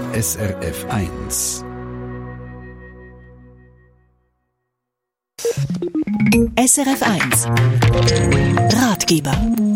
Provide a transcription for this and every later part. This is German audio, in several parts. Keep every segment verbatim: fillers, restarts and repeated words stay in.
S R F eins. S R F eins Ratgeber.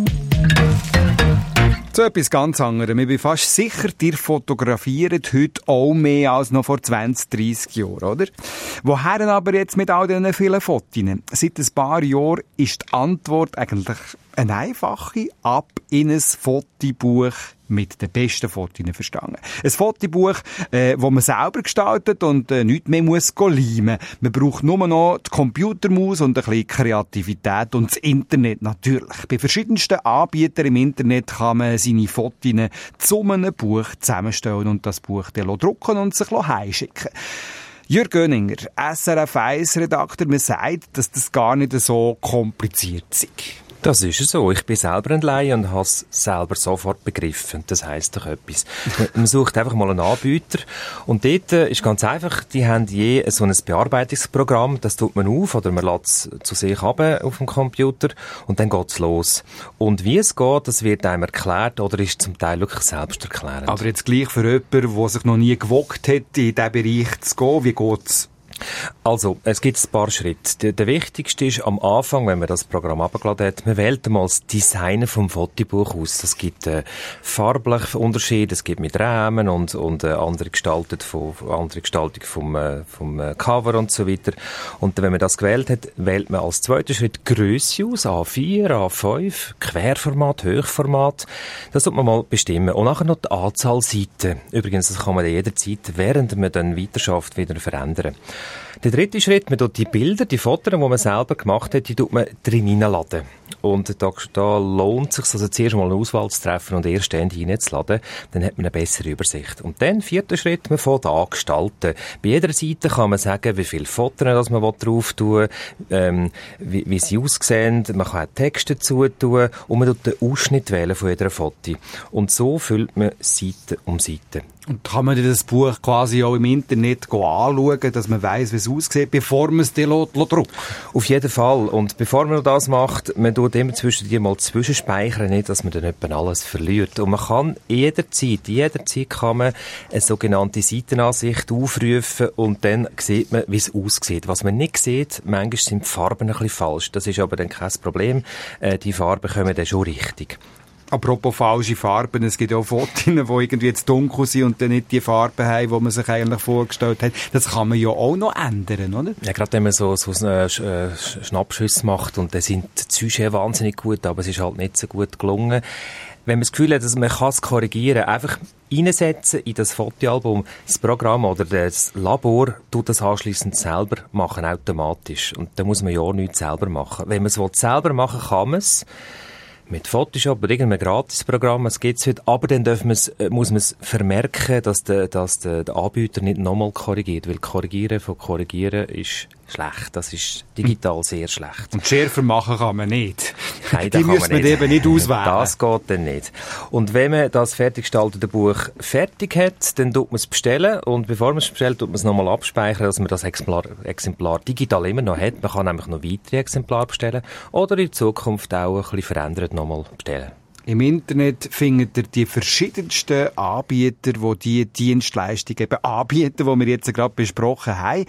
Zu etwas ganz anderem. Ich bin fast sicher, ihr fotografiert heute auch mehr als noch vor zwanzig, dreissig Jahren, oder? Woher aber jetzt mit all diesen vielen Fotos? Seit ein paar Jahren ist die Antwort eigentlich eine einfache: ab in ein Fotobuch mit den besten Fotos verstanden. Ein Fotobuch, äh, das man selber gestaltet und äh, nichts mehr muss leimen. Man braucht nur noch die Computermaus und ein bisschen Kreativität und das Internet natürlich. Bei verschiedensten Anbietern im Internet kann man seine Fotos zu einem Buch zusammenstellen und das Buch dann drucken und sich heimschicken. Jürg Göninger, S R F eins Redakteur, man sagt, dass das gar nicht so kompliziert ist. Das ist so. Ich bin selber ein Laie und habe es selber sofort begriffen. Das heisst doch etwas. Man sucht einfach mal einen Anbieter und dort ist ganz einfach, die haben je so ein Bearbeitungsprogramm, das tut man auf oder man lässt es zu sich runter auf dem Computer und dann geht's los. Und wie es geht, das wird einem erklärt oder ist zum Teil wirklich selbsterklärend. Aber jetzt gleich für jemanden, der sich noch nie gewagt hat, in diesen Bereich zu gehen, wie geht's? Also, es gibt ein paar Schritte. Der, der wichtigste ist am Anfang, wenn man das Programm abgeladen hat, man wählt einmal das Design vom Fotobuch aus. Es gibt äh, farbliche Unterschiede, es gibt mit Rahmen und, und äh, andere, gestaltet von, andere Gestaltung vom, äh, vom äh, Cover und so weiter. Und wenn man das gewählt hat, wählt man als zweiten Schritt Grösse aus, A vier, A fünf, Querformat, Hochformat. Das tut man mal bestimmen. Und nachher noch die Anzahl Seiten. Übrigens, das kann man jederzeit, während man dann weiterschafft, wieder verändern. Der dritte Schritt, man tut die Bilder, die Fotos, die man selber gemacht hat, die tut man drin hineinladen. Und da, da lohnt es sich, also zuerst mal eine Auswahl zu treffen und erst dann hineinzuladen. Dann hat man eine bessere Übersicht. Und dann, vierter Schritt, man fängt an gestalten. Bei jeder Seite kann man sagen, wie viele Fotos das man drauf tun will, ähm, wie, wie sie aussehen. Man kann auch Texte dazu tun und man tut den Ausschnitt wählen von jeder Foto. Und so füllt man Seite um Seite. Und kann man das Buch quasi auch im Internet anschauen, dass man weiss, wie es aussieht, bevor man es dann druckt? Auf jeden Fall. Und bevor man das macht, man tut immer zwischen die mal zwischenspeichern, nicht, dass man dann etwa alles verliert. Und man kann jederzeit, jederzeit kann man eine sogenannte Seitenansicht aufrufen und dann sieht man, wie es aussieht. Was man nicht sieht, manchmal sind die Farben ein bisschen falsch. Das ist aber dann kein Problem. Äh, die Farben kommen dann schon richtig. Apropos falsche Farben, es gibt auch Fotos, die irgendwie jetzt dunkel sind und dann nicht die Farben haben, die man sich eigentlich vorgestellt hat. Das kann man ja auch noch ändern, oder? Ja, gerade wenn man so, so äh, Schnappschüsse macht und dann sind die Sujets wahnsinnig gut, aber es ist halt nicht so gut gelungen. Wenn man das Gefühl hat, dass man es korrigieren kann, einfach reinsetzen in das Fotoalbum, das Programm oder das Labor tut das anschliessend selber machen, automatisch. Und da muss man ja auch nichts selber machen. Wenn man es selber machen will, kann man es. Mit Photoshop oder irgendeinem Gratisprogramm, es gibt's heute, aber dann dürfen wir's, muss man es vermerken, dass der, dass der, der Anbieter nicht nochmal korrigiert, weil korrigieren von korrigieren ist schlecht, das ist digital sehr schlecht. Und schärfer machen kann man nicht. Nein, die müssen man eben nicht auswählen. Das geht dann nicht. Und wenn man das fertig gestaltete Buch fertig hat, dann tut man es bestellen und bevor man es bestellt, tut man es nochmal abspeichern, dass man das Exemplar, Exemplar digital immer noch hat. Man kann nämlich noch weitere Exemplare bestellen oder in Zukunft auch ein bisschen verändert nochmal bestellen. Im Internet findet ihr die verschiedensten Anbieter, die diese Dienstleistungen eben anbieten, die wir jetzt gerade besprochen haben.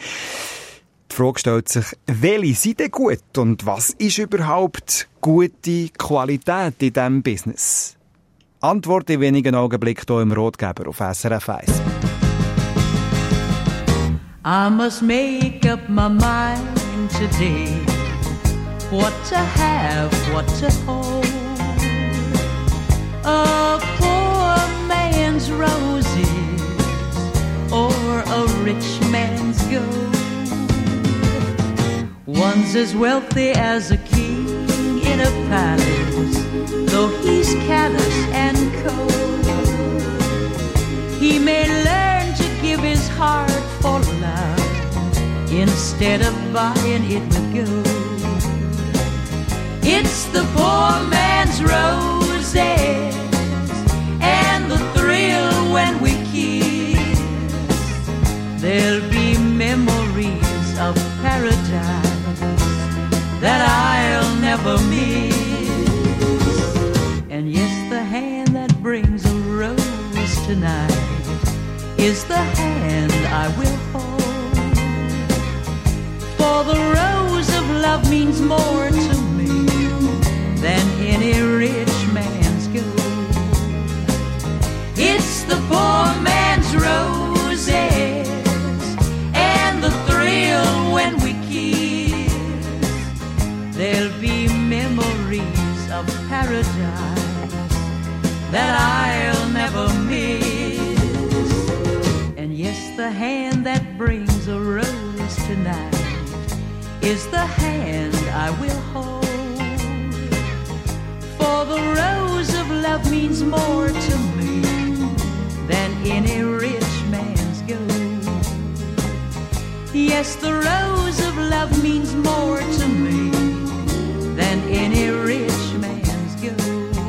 Die Frage stellt sich, welche sind denn gut und was ist überhaupt gute Qualität in diesem Business? Antwort in wenigen Augenblicken hier im Ratgeber auf S R F eins. I must make up my mind today what to have, what to hold. A poor man's roses or a rich man's gold. One's as wealthy as a king in a palace, though he's callous and cold. He may learn to give his heart for love instead of buying it with gold. It's the poor man's roses and the thrill when we kiss. There'll be memories of paradise that I'll never miss. And yes, the hand that brings a rose tonight is the hand I will hold. For the rose of love means more to me than any rich man's gold. It's the poor man's roses and the thrill when we kiss. There'll be memories of paradise that I'll never miss. And yes, the hand that brings a rose tonight is the hand I will hold. For the rose of love means more to me than any rich man's gold. Yes, the rose of love means more to me than any rich man's gold.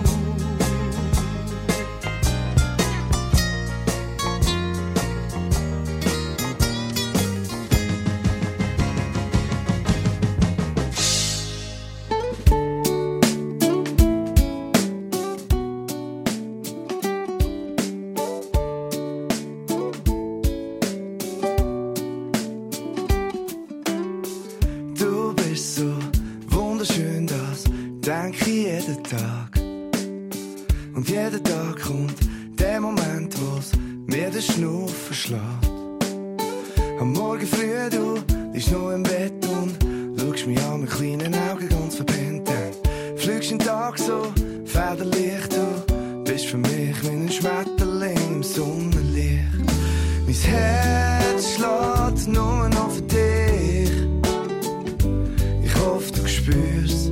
Denke ich jeden Tag. Und jeden Tag kommt der Moment, wo's mir den Schnupf verschlägt. Am Morgen früh, du liegst noch im Bett und schaust mich an mit kleinen Augen ganz verpennt an. Fliegst den Tag so federlich, du bist für mich wie ein Schmetterling im Sonnenlicht. Mein Herz schlägt nur noch für dich. Ich hoffe, du spürst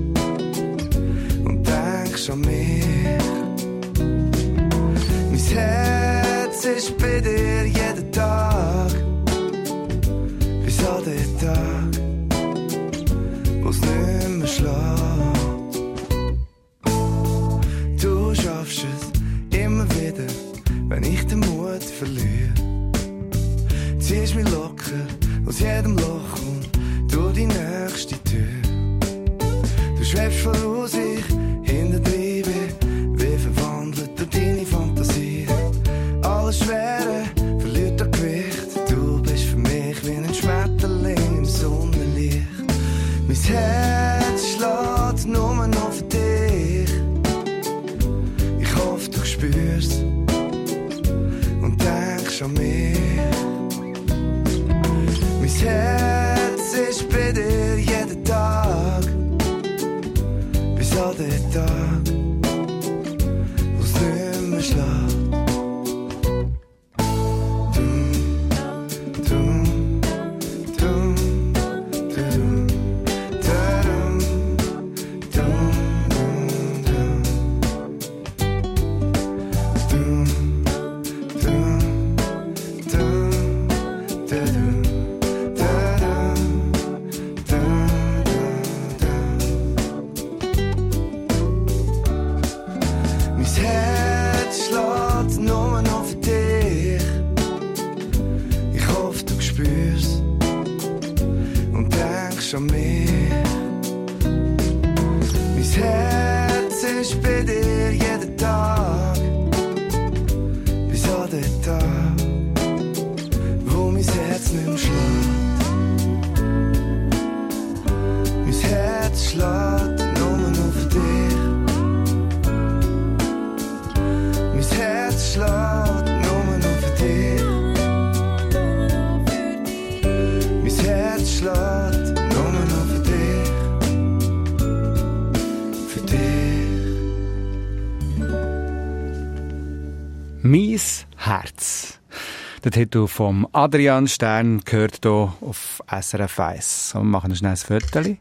an mich. Mein Herz ist bei dir jeden Tag, bis an den Tag, wo's nicht mehr schlägt. Du schaffst es immer wieder, wenn ich den Mut verliere. Ziehst mich locker aus jedem Loch und durch die nächste Tür. Du schwebst voraus, ich wie verwandelt durch deine Fantasie. Alles Schwere verliert an Gewicht. Du bist für mich wie ein Schmetterling im Sonnenlicht. Mein Herz schlägt nur noch für dich. Ich hoffe, du spürst und denkst an mich. Mein Herz ist bei dir jeden Tag, bis an den Tag, wo's nicht mehr schlägt. An mich. Mein Herz ist bei dir jeden Tag, bis an den Tag, wo mein Herz nicht mehr schlägt. Mein Herz schlägt nur noch für dich. Mein Herz schlägt nur noch für dich. Mein Herz schlägt «Mies Herz». Das hast du vom Adrian Stern gehört hier auf S R F eins. Und wir machen ein schnelles Viertel.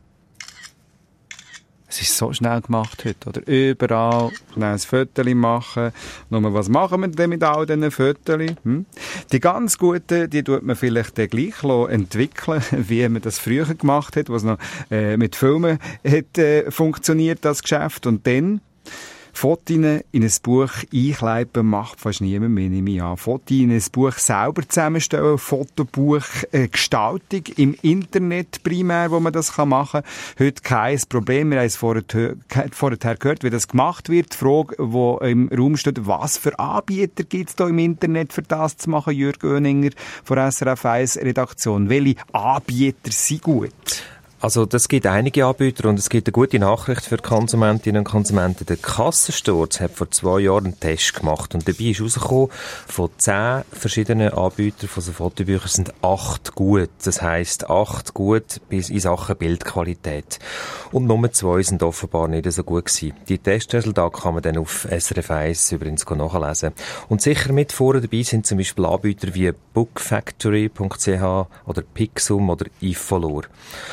Es ist so schnell gemacht heute, oder? Überall schnell ein Viertel machen. Nur, was machen wir denn mit all diesen Vierteln? Hm? Die ganz guten, die tut man vielleicht gleich entwickeln, wie man das früher gemacht hat, wo es noch äh, mit Filmen hat, äh, funktioniert, das Geschäft. Und dann Fotos in ein Buch einkleiben macht fast niemand mehr, nehme ich an. Fotos in ein Buch selber zusammenstellen, Fotobuch, äh, Gestaltung im Internet primär, wo man das machen kann. Heute kein Problem. Wir haben es vorher, vorher gehört, wie das gemacht wird. Die Frage, die im Raum steht, was für Anbieter gibt es da im Internet für das zu machen? Jürg Oeninger von S R F eins Redaktion. Welche Anbieter sind gut? Also, das gibt einige Anbieter und es gibt eine gute Nachricht für die Konsumentinnen und Konsumenten. Der Kassensturz hat vor zwei Jahren einen Test gemacht und dabei ist rausgekommen, von zehn verschiedenen Anbietern von so Fotobüchern sind acht gut. Das heisst, acht gut bis in Sachen Bildqualität. Und nur zwei sind offenbar nicht so gut gewesen. Die Testresultate kann man dann auf S R F eins übrigens nachlesen. Und sicher mit vorne dabei sind zum Beispiel Anbieter wie bookfactory punkt c h oder Pixum oder Ifolor.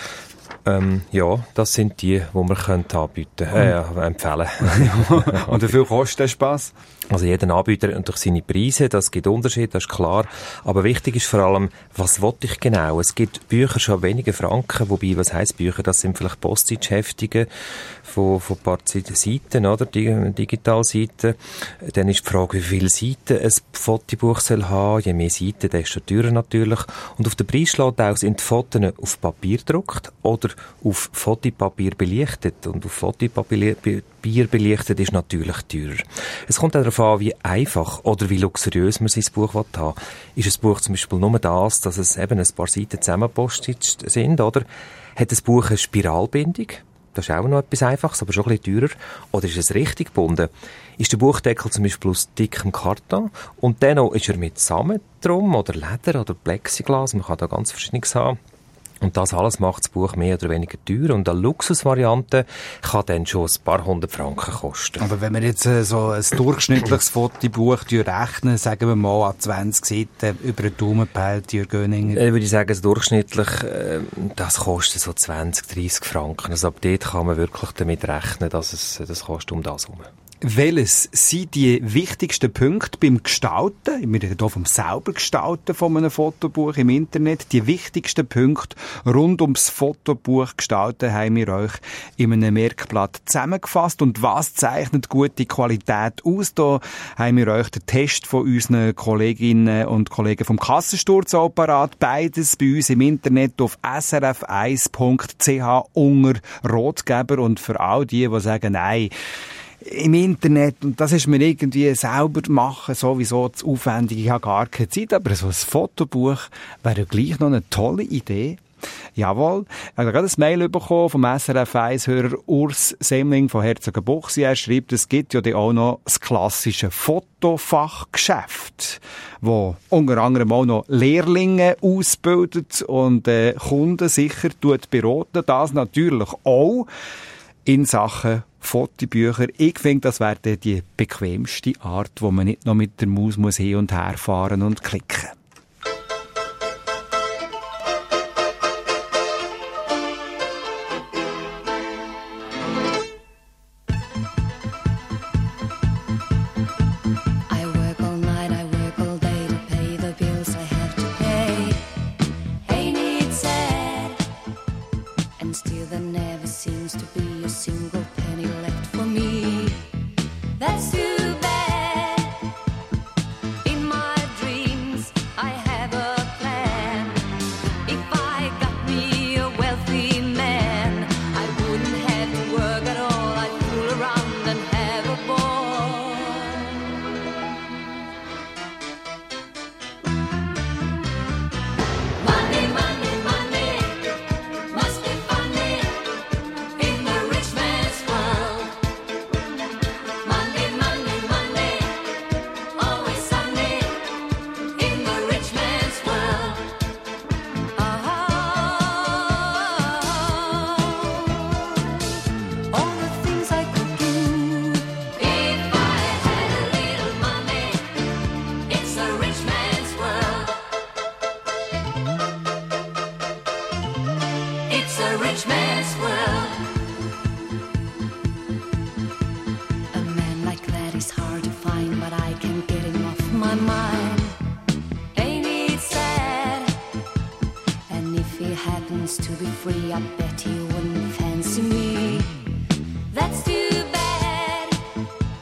Ähm, ja, das sind die, die man könnte anbieten, äh, empfehlen. Und wie viel kostet der Spass? Also jeder Anbieter hat durch seine Preise, das gibt Unterschiede, das ist klar. Aber wichtig ist vor allem, was will ich genau? Es gibt Bücher schon wenige Franken, wobei, was heisst Bücher? Das sind vielleicht Postage-Heftungen von, von ein paar Seiten, oder? Digitalseiten. Dann ist die Frage, wie viele Seiten ein Fotobuch soll haben. Je mehr Seiten, desto teurer natürlich. Und auf den Preis schlägt auch, sind die Fotos auf Papier gedruckt oder auf Fotopapier belichtet. Und auf Fotopapier Bier belichtet ist natürlich teurer. Es kommt auch darauf an, wie einfach oder wie luxuriös man sein Buch haben will. Ist ein Buch zum Beispiel nur das, dass es eben ein paar Seiten zusammengepostet sind, oder? Hat das Buch eine Spiralbindung? Das ist auch noch etwas Einfaches, aber schon ein bisschen teurer. Oder ist es richtig gebunden? Ist der Buchdeckel zum Beispiel aus dickem Karton und dann ist er mit Samen drum oder Leder oder Plexiglas? Man kann da ganz Verschiedenes haben. Und das alles macht das Buch mehr oder weniger teuer. Und eine Luxusvariante kann dann schon ein paar hundert Franken kosten. Aber wenn wir jetzt äh, so ein durchschnittliches Fotobuch rechnen, sagen wir mal an zwanzig Seiten über den Daumen gepeilt, Jürg Oeninger. Ich würde sagen, durchschnittlich, äh, das kostet so zwanzig, dreissig Franken. Also ab dort kann man wirklich damit rechnen, dass es das kostet um das herum. Welches sind die wichtigsten Punkte beim Gestalten? Wir reden hier vom selber Gestalten von einem Fotobuch im Internet. Die wichtigsten Punkte rund ums Fotobuch gestalten haben wir euch in einem Merkblatt zusammengefasst. Und was zeichnet gute Qualität aus? Da haben wir euch den Test von unseren Kolleginnen und Kollegen vom Kassensturz parat. Beides bei uns im Internet auf s r f eins punkt c h unter Rotgeber. Und für all die, die sagen, nein, im Internet, und das ist mir irgendwie selber machen, sowieso zu aufwendig, ich habe gar keine Zeit, aber so ein Fotobuch wäre ja gleich noch eine tolle Idee. Jawohl, ich habe gerade ein Mail bekommen vom S R F eins-Hörer Urs Semling von Herzogenbuchsee. Er schreibt, es gibt ja auch noch das klassische Fotofachgeschäft, wo unter anderem auch noch Lehrlinge ausbildet und äh, Kunden sicher tut beraten. Das natürlich auch in Sachen Fotobücher. Ich finde, das wäre die bequemste Art, wo man nicht noch mit der Maus muss hin und her fahren und klicken. That's too bad. In my dreams free, I bet he wouldn't fancy me. That's too bad.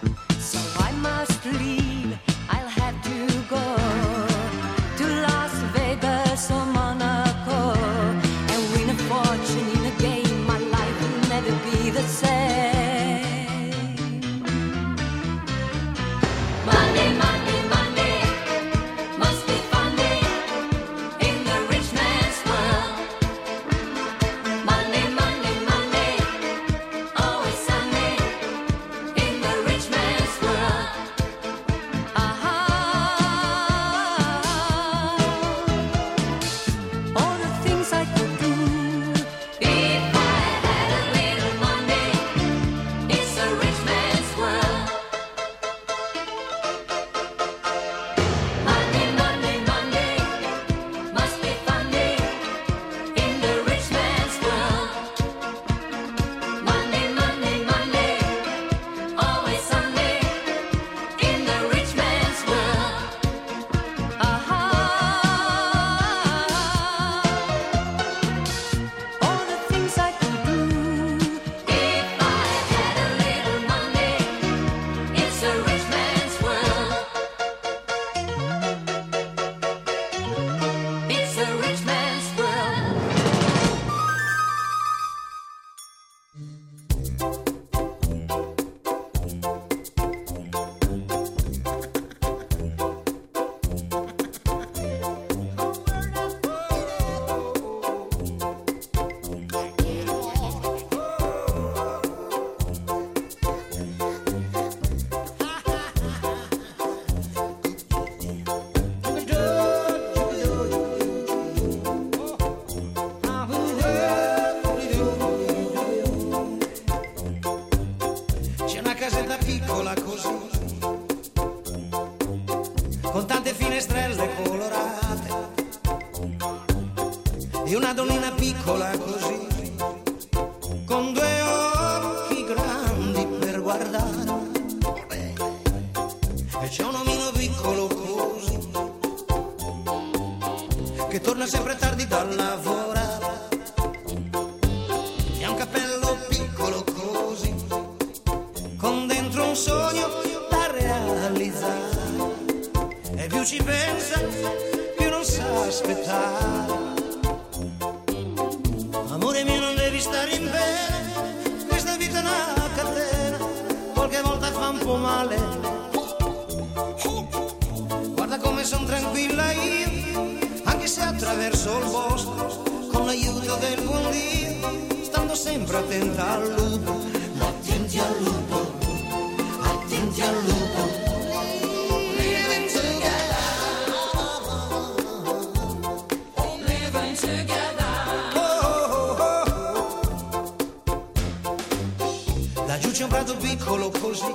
finestrelle colorate e una donnina piccola così, con due occhi grandi per guardare, e c'è un omino piccolo così che torna sempre tardi dal lavorare, e ha un cappello piccolo così con dentro un sogno da realizzare, e più ci pensa più non sa aspettare. Amore mio, non devi stare in pena, questa vita è una catena, qualche volta fa un po' male. Guarda come son tranquilla io, anche se attraverso il bosco, con l'aiuto del buon Dio, stando sempre attenta al lupo. Attenti al lupo, attenti al lupo. Living together, living together. Oh, oh, oh. Laggiù c'è un prato piccolo così,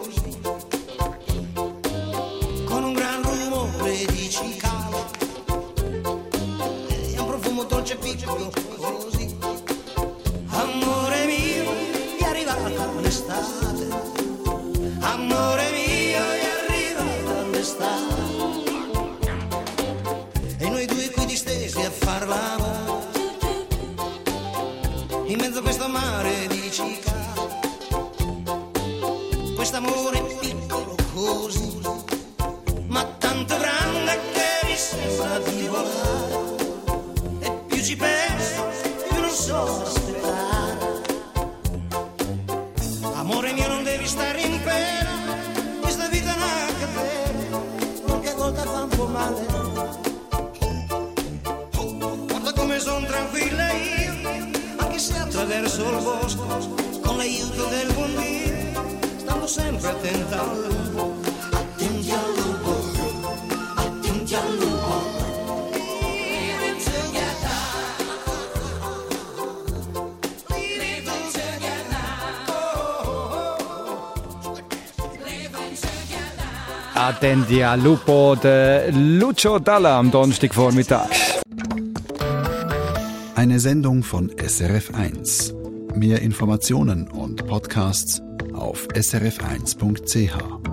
con un gran rumore di cicale, e un profumo dolce piccolo così. Amore mio, è arrivata l'estate, amore mio, è arrivata l'estate, e noi due qui distesi a far l'amore in mezzo a questo mare di cicale, quest'amore piccolo così, ma tanto grande che mi sembra di volare, e più ci penso più non so aspettare. Amore mio, non devi stare in pena, questa vita è una catena, qualche volta fa un po' male. Guarda come son tranquilla io, anche se attraverso il bosco, con l'aiuto del buon Dio, stando sempre attenta al lupo. Attenti al lupo, attenti al lupo. Living together, living together. Living together. Attenti al lupo, de Lucio Dalla am Donnerstagvormittag. Eine Sendung von S R F eins. Mehr Informationen und Podcasts auf s r f eins punkt c h.